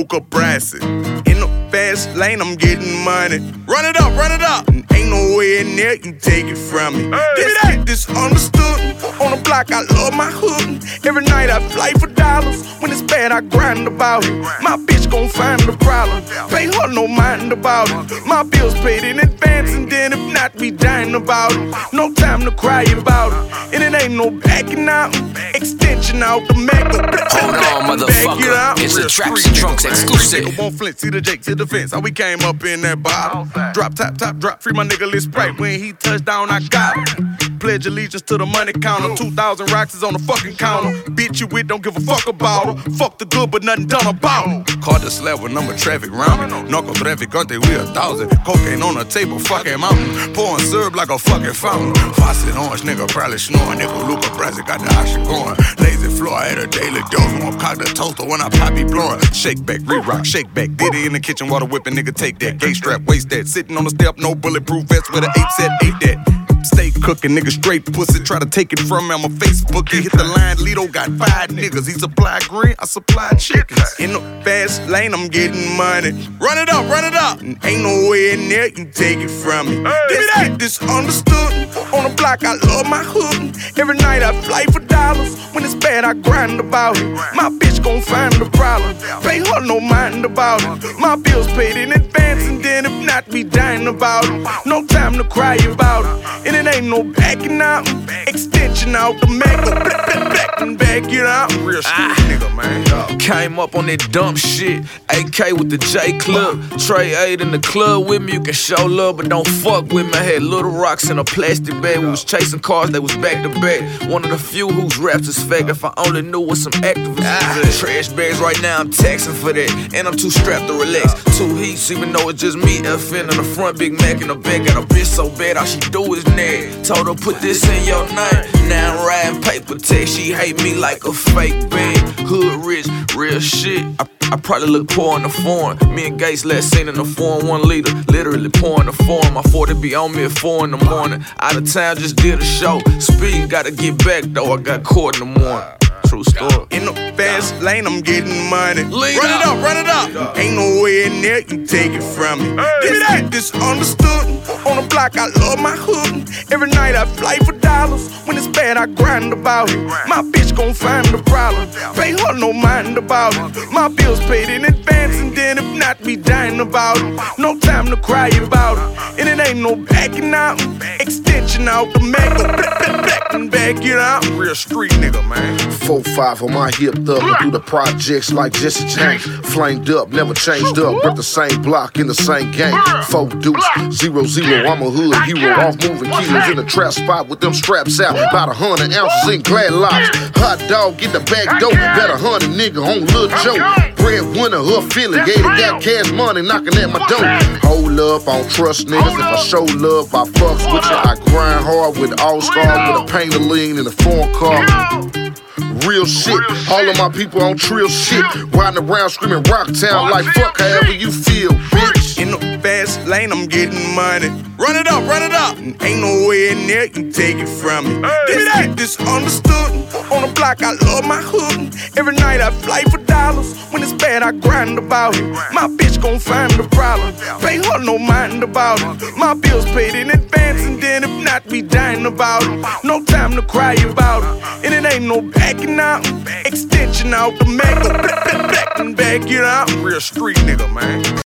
Luca Brasi. In the fast lane, I'm getting money. Run it up, run it up. And ain't no way in there you take it from me. This understood. On the block, I love my hood. Every night I fly for dollars. When it's bad, I grind about it. My bitch gon' find the problem. Pay her no mind about it. My bills paid in advance, and then if not, we dying about it. No time to cry about it. And it ain't no backing out. Extension out the Mac. Hold on, motherfucker. It's a Tracks and Trunks exclusive. Nigga won't flint, see the Jake to the fence. How we came up in that bottle. Drop, top, drop. Free my nigga Lil Sprite. When he touched down, I got him. Pledge allegiance to the money counter. 2,000 rocks is on the fucking counter. Bitch you with, don't give a fuck about her. Fuck the good, but nothing done about it. Caught the slab with number traffic round me. Narco traficante, we 1,000. Cocaine on the table, fucking mountain. Pouring syrup like a fucking fountain. Faucet orange, nigga probably snoring. Nigga Luca Brasi got the oxygen going. Lazy floor, I had a daily dose. Won't cock the toaster when I pop be blowing. Shake back, re-rock, shake back. Diddy in the kitchen, water whipping, nigga take that. Gay strap, waist that. Sitting on the step, no bulletproof vest with an 8 set, 8 that. Stay cooking, nigga straight pussy. Try to take it from me, I'm a Facebook. He hit the line, Lido got 5 niggas. He supply green, I supply chickens. In the fast lane, I'm getting money. Run it up, run it up. And ain't no way in there you take it from me. This understood. On the block, I love my hood. Every night I fly for dollars. When it's bad, I grind about it. My bitch gon' find the problem. Pay her no mind about it. My bills paid in advance, and then if not, we dying about it. No time to cry about it. And it ain't no backing out. Extension out the Mac. Back it out. Real street nigga, man. Came up on that dumb shit. AK with the J Club. Trey 8 in the club with me. You can show love, but don't fuck with me. I had little rocks in a plastic bag. We was chasing cars that was back to back. One of the few whose raps is fake. If I only knew what some activists. Trash bags right now, I'm taxing for that. And I'm too strapped to relax. 2 heats, even though it's just me. FN in the front, Big Mac in the back. Got a bitch so bad, all she do is nag. Told her put this in your name. Now I'm riding paper tech. She hate me like a fake bag. Hood rich, real shit. I probably look poor in the foreign. Me and Gates last seen in the foreign, 1 liter, literally pouring the foreign. My 40 be on me at 4 in the morning. Out of town, just did a show. Speed, gotta get back though. I got caught in the morning. True story. In the fast lane, I'm getting money. Run it up, run it up. Ain't no way in there you take it from me. This understood. On the block, I love my hood. Every night I fly for dollars. When it's bad, I grind about it. My bitch gon' find the problem. Pay her no mind about it. My bills paid in advance, and then if not, we dying about it. No time to cry about it. And it ain't no backing out. Extension out the Mac. Back it out. Real street nigga, man. 4-5 on my hip thuggin' through the projects like Jesse James. Flamed up, never changed up. Rep the same block in the same game. 4 deuce, 0-0. I'm a hood hero. Off moving kilos in the trap spot with them straps out. About 100 ounces in glad locks. Hot dog, get the back door. Bet 100 nigga on Lil Joe. Breadwinner, affiliated. Got cash money knocking at my door. Hold up, I don't trust niggas. If I show love, I fucks with you. I grind hard with all-stars with a painter lean in a foreign car. Real shit, all of my people on trill shit. Riding around screaming Rocktown like fuck however you feel, bitch. In the fast lane, I'm getting money. Run it up, run it up. And ain't no way in there you take it from me. This understood. On the block, I love my hood. Every night I fly for dollars. When it's bad, I grind about it. My bitch gon' find the problem. Pay her no mind about it. My bills paid in advance, and then if not, we dying about it. No time to cry about it. And it ain't no backing out. Extension out the Mac. Back it out. Real street nigga, man.